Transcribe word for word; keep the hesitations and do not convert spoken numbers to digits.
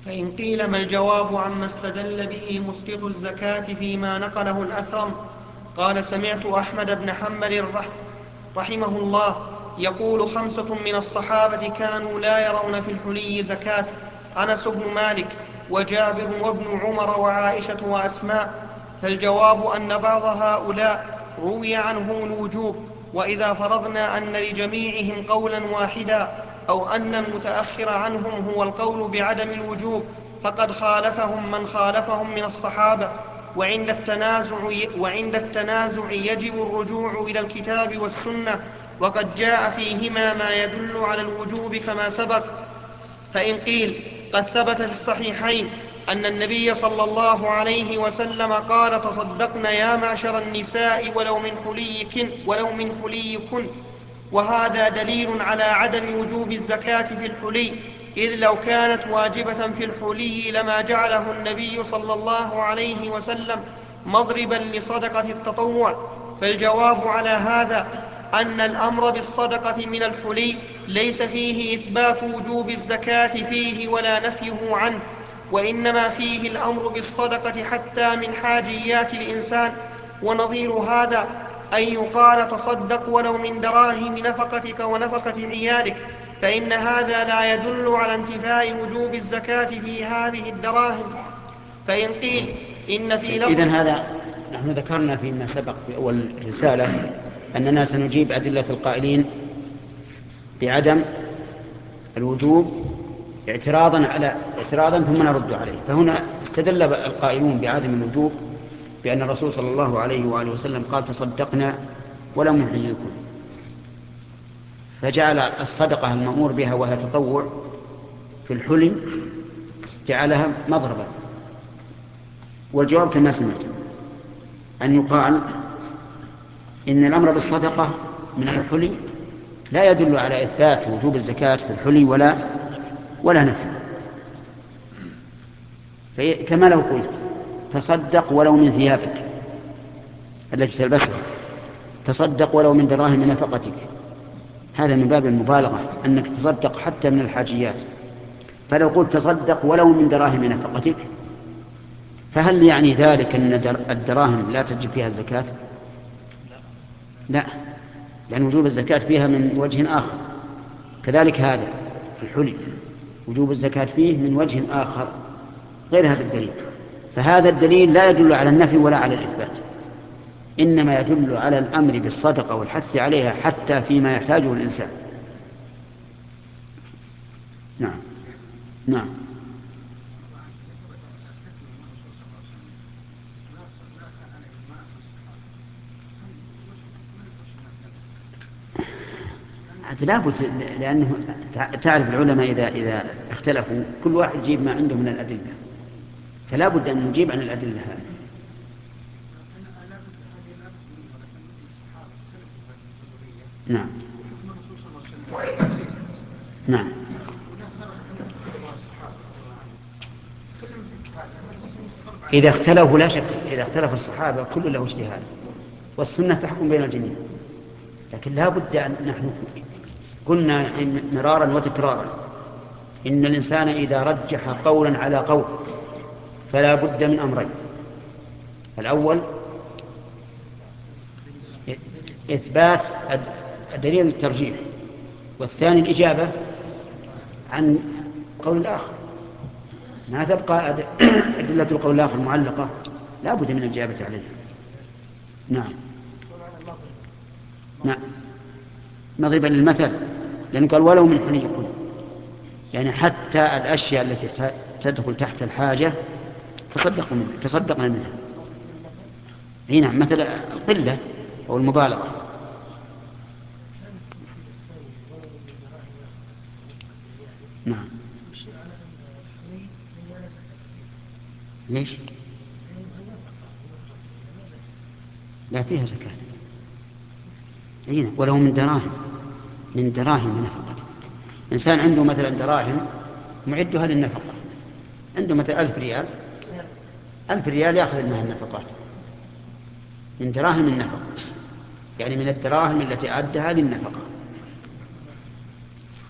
فإن قيل ما الجواب عما استدل به مسقط الزكاة فيما نقله الأثرم؟ قال: سمعت أحمد بن حنبل رحمه الله يقول: خمسة من الصحابة كانوا لا يرون في الحلي زكاة: أنس بن مالك، وجابر، وابن عمر، وعائشة، وأسماء. فالجواب أن بعض هؤلاء روي عنهم الوجوب، وإذا فرضنا أن لجميعهم قولا واحدا، أو أن المتأخر عنهم هو القول بعدم الوجوب، فقد خالفهم من خالفهم من الصحابة. وعند التنازع, وعند التنازع يجب الرجوع إلى الكتاب والسنة، وقد جاء فيهما ما يدل على الوجوب كما سبق. فإن قيل قد ثبت في الصحيحين أن النبي صلى الله عليه وسلم قال: تصدقن يا معشر النساء ولو من حليكن, ولو من حليكن، وهذا دليل على عدم وجوب الزكاة في الحلي، إذ لو كانت واجبة في الحلي لما جعله النبي صلى الله عليه وسلم مضربا لصدقة التطوع. فالجواب على هذا أن الأمر بالصدقة من الحلي ليس فيه إثبات وجوب الزكاة فيه ولا نفيه عنه، وإنما فيه الأمر بالصدقة حتى من حاجيات الإنسان. ونظير هذا أن يقال: تصدق ولو من دراهم نفقتك ونفقة عيالك، فإن هذا لا يدل على انتفاء وجوب الزكاة في هذه الدراهم. فإن قيل إن في لفظ إذن هذا نحن ذكرنا فيما سبق في أول الرسالة أننا سنجيب أدلة القائلين بعدم الوجوب اعتراضا على اعتراضا ثم نرد عليه. فهنا استدل القائلون بعدم الوجوب بأن الرسول صلى الله عليه وآله وسلم قال: تصدقنا ولو من حليكم، فجعل الصدقة المأمور بها وهي تطوع في الحلي جعلها مضربا. والجواب كما سمعت أن يقال إن الأمر بالصدقة من الحلي لا يدل على إثبات وجوب الزكاة في الحلي ولا ولا نفي. كما لو قلت: تصدق ولو من ثيابك التي تلبسها، تصدق ولو من دراهم نفقتك، هذا من باب المبالغة أنك تصدق حتى من الحاجيات. فلو قلت: تصدق ولو من دراهم نفقتك، فهل يعني ذلك أن الدراهم لا تجب فيها الزكاة؟ لا، لأن وجوب الزكاة فيها من وجه آخر. كذلك هذا في الحلي وجوب الزكاة فيه من وجه آخر غير هذا الدليل. فهذا الدليل لا يدل على النفي ولا على الإثبات، إنما يدل على الأمر بالصدقة والحث عليها حتى فيما يحتاجه الإنسان. نعم نعم. لابد، لأنه تعرف العلماء إذا إذا اختلفوا كل واحد يجيب ما عنده من الأدلة، فلا بد أن نجيب عن الأدلة هذه. نعم نعم. إذا اختلفوا لا شك، إذا اختلف الصحابة كل له اجتهاد، والسنة تحكم بين الجميع. لكن لا بد أن نحن قلنا مرارا وتكرارا إن الإنسان إذا رجح قولا على قول فلا بد من أمرين: الأول إثبات الدليل الترجيح، والثاني الإجابة عن قول الآخر. ما تبقى أدلة القول الآخر معلقة، لا بد من الإجابة عليها. نعم نعم. مضربا للمثل، لأنه قال: ولو من حلي يكون، يعني حتى الأشياء التي تدخل تحت الحاجة تصدقنا منها تصدقنا منها. هنا مثل القلة أو المبالغة. نعم. ليش؟ لا فيها زكاة. هنا ولو من دراهم، من دراهم نفقة. إنسان عنده مثلا دراهم معدها للنفقة، عنده مثلا ألف ريال، ألف ريال يأخذ منها النفقات، من دراهم النفقة، يعني من الدراهم التي أعدها للنفقة.